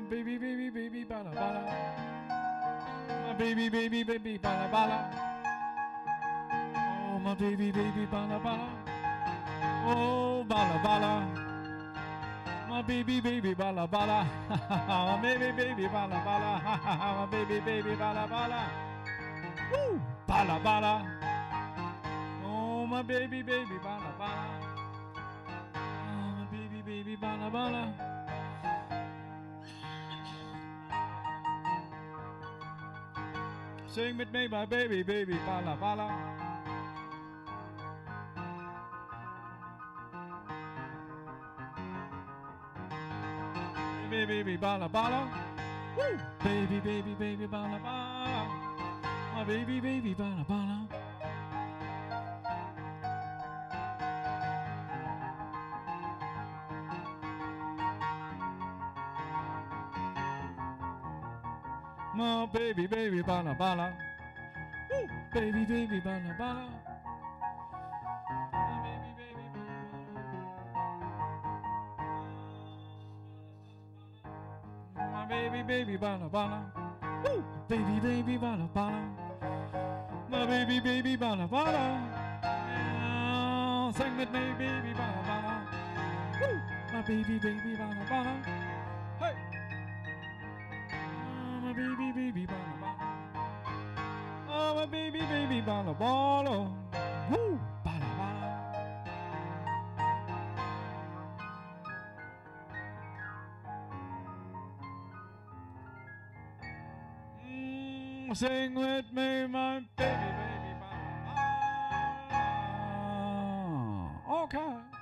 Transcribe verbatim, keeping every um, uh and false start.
baby, baby, baby, bala, bala. My baby, baby, baby, bala, bala. Oh, my baby, baby, bala, bala. Oh, bala, bala. My baby, baby, bala, bala. My baby, baby, bala, bala. My baby, baby, bala, bala. Woo! Bala, bala. Oh, my baby, baby, bala, bala. Oh, my baby, baby, bala, bala. Sing with me, my baby, baby, bala, bala. Baby, baby, bala, bala. Woo! Baby, baby, baby, bala, bala. My baby, baby, bala, bala. My baby, baby, bala, bala. Woo! Baby, baby, bala, bala. My baby, baby, bala. My baby, baby, bala, bala. Woo! Baby, baby, bala, bala. My baby, baby, bala, bala. Yeah, sing with me, baby, bala, bala. Woo! My baby, baby, bala, bala. Hey! Oh, my baby, baby, bala, bala. Oh, my baby, baby, bala, bala. Woo! Bala, bala. Mm, sing with me, my baby, baby, bala, bala. Okay.